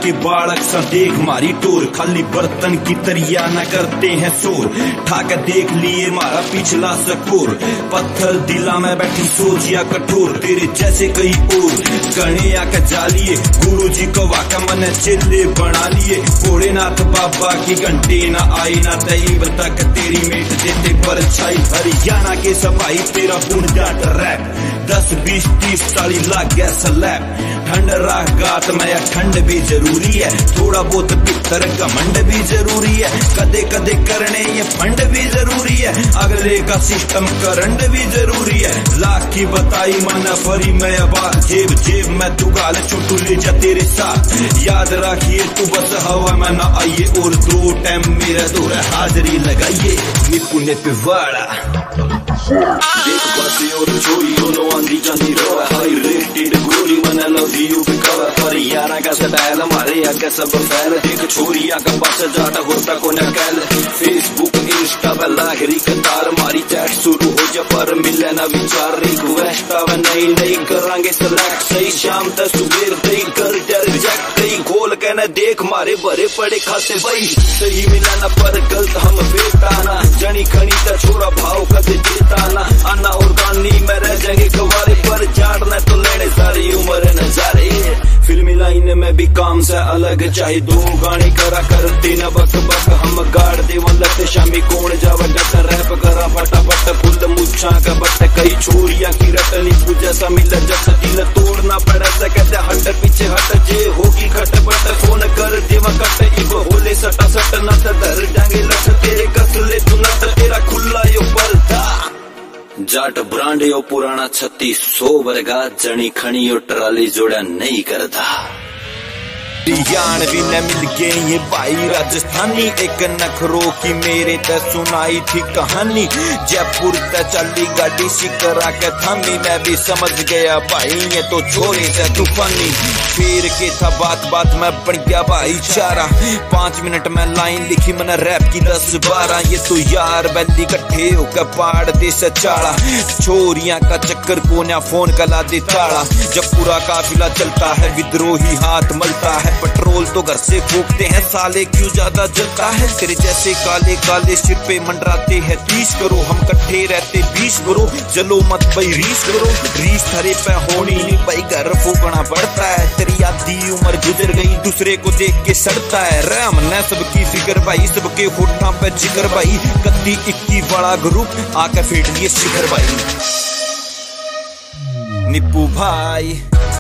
के बालक सा देख मारी टोर, खाली बर्तन की तरिया न करते हैं शोर। ठाकर देख लिए मारा पिछला सकोर, पत्थर दिला में बैठी सोच या कठोर। तेरे जैसे कई और गणे आकर जालिए, गुरु जी को वाका मन चिल्ले बना लिए। भोलेनाथ बाबा की घंटे न आई ना तई तक तेरी मेट देते परछाई। हरियाणा के सफाई तेरा बुन जाट रैप, 10 20 30 40 लाख गया स्लैब। ठंड रात में या ठंड भी जरूरी है, थोड़ा बहुत पितर घमंड भी जरूरी है। कदे कदे करने ये फंड भी जरूरी है, अगले का सिस्टम करंट भी जरूरी है। लाख की बताई माना फरी मैं आबाद, जेब जेब में तू गाल छोटू ले जा तेरे साथ। याद रखिए तू बस हवा में ना आइए, और 2 टाइम मेरा दौर हाजिरी लगाइए। निपु ने पिवाड़ा देख बातें और छोरी दोनों आंधी जानी रोआ। हाई रेटेड गोरी मना लव यू कवर, पर यारा का स्टाइल हमारे आगे सब फैल। देख छोरिया का पास जाटा होता को न कैल, फेसबुक इंस्टा पे लागरी कतार मारी। चैट शुरू हो जा पर मिले ना विचार, रिक्वेस्ट आवे नहीं नहीं करांगे सेलेक्ट। सही शाम तक सुबेर दई कर रिजेक्ट, कई खोल के न देख मारे भरे पड़े खाते भाई। सही मिला ना पर गलत हम बेटाना, जनी खनी का छोरा भाव कदे देता ना। अन्ना और गानी में रह जाएंगे कवारे, पर झाड़ना तो लेने सारी उम्र नजारे। फिल्मी लाइन में भी काम से अलग, चाहे 2 गाने करा करते न बक बक। हम गाड़ देवन लगते शामी कौन जावा डट, रैप करा फटाफट फुल मुच्छा का बट। कई छोरिया की रटनी पूजा सा मिल जट, दिल तोड़ना पड़ा सकते हट पीछे हट। जे होगी खट बट फोन कर देवा कट, इब होले सटा सट न धर जाएंगे लट। तेरे कसले तू नट तेरा खुला यो पर्दा, जाट ब्रांड यो पुराना 3600 वर्गा। जनी खनी यो ट्राली जोड़ा नहीं करता। हरियाणवी ने मिल गए ये भाई राजस्थानी, एक नखरो की मेरे ते सुनाई थी कहानी। जयपुर ते चली गाड़ी शिकरा के थामी, मैं भी समझ गया भाई ये तो छोरे से तूफानी। फिर के था बात बात में बन गया भाईचारा, 5 मिनट में लाइन लिखी मैंने रैप की 10-12। ये तो यार बैली इकट्ठे होकर पाड़ दे सचाड़ा, छोरियां का चक्कर कोन्या फोन का ला दे ताड़ा। जब पूरा काफिला चलता है विद्रोही हाथ मलता है, पेट्रोल तो घर से फूकते हैं साले क्यों ज्यादा जलता है। तेरे जैसे काले काले सिर पे मंडराते हैं 30 करो, हम कट्ठे रहते 20 करो। चलो मत भाई रीस करो, रीस थरे पे होनी नहीं भाई घर फूकना पड़ता है। तेरी आधी उम्र गुजर गई दूसरे को देख के सड़ता है। राम ने सबकी फिक्र भाई, सबके होठा पे जिगर भाई। 31 बड़ा ग्रुप आके फेट लिए शिखर भाई। निप्पू भाई